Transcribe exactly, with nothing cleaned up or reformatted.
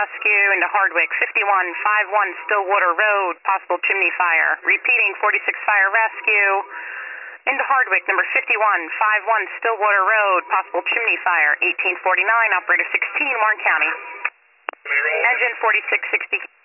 rescue into Hardwick, fifty-one fifty-one Stillwater Road, possible chimney fire. Repeating, forty-six Fire Rescue into Hardwick, number fifty-one fifty-one Stillwater Road, possible chimney fire. eighteen forty-nine, operator sixteen, Warren County. Engine forty-six sixty.